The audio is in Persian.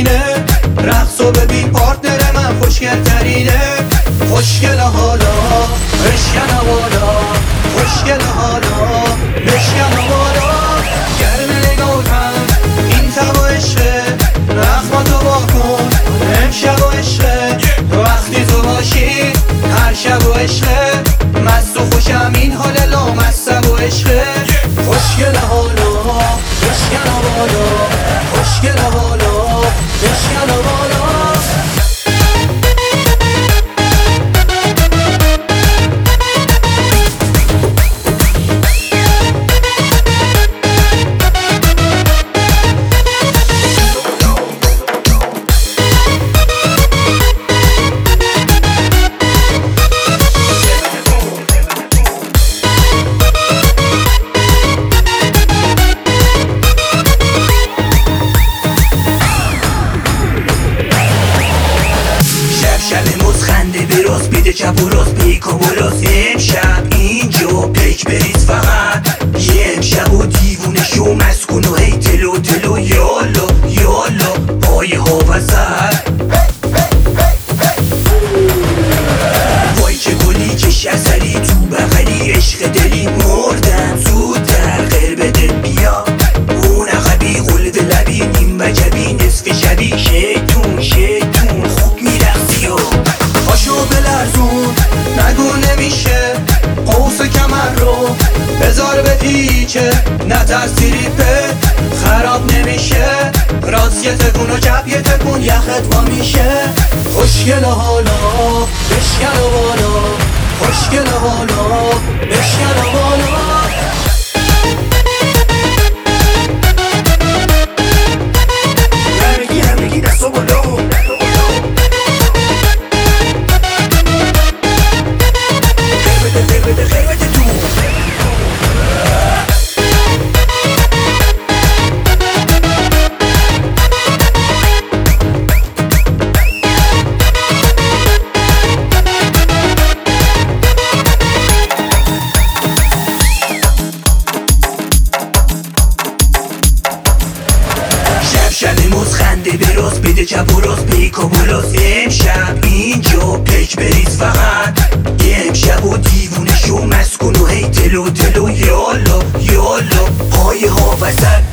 همینه، رقصو ببین پارتنر من خوشگل ترینه. خوشگل حالا بشکن بالا، خوشگل حالا بشکن بالا. گرم نگاهتم این تب و عشقه، رخماتو با کن امشب و عشقه. وقتی تو باشی هر شب و عشقه، مست و خوشم این حال لامصب و عشقه. خوشگل حالا بشکن بالا، خوشگل حالا بشکن بالا. شب موز خنده براز بیده چپ و راست پیک و بلاس. امشب اینجا پیک بریز فقط یه امشب و دیوونه شو مسکن و هی تلو تلو. یالا یالا پای ها وزد وای که گلی کش اثری تو بغلی عشق دلی. مردم زودتر غیر بده بیا اون عقبی قلب لبی نیم وجبی نصف شبی. شیطون شیطون خوب میرخصی و پاشو بلرزون نگو نمیشه، قوس کمر رو بذار به پیچه. نترس تریپت خراب نمیشه، راست یه تکون و چپ یه تکون یخت وا میشه. خوشگل حالا بشکن بالا، خوشگل حالا بشکن بالا. همگی دستو بالا. خیر بده تو. شب موز خنده براز بیده چپ و راست پیک و بلاس. امشب اینجا پیک بریز فقط یه امشب و دیوونه شو مسکن و هی تلو تلو. یالا یالا پای ها وزد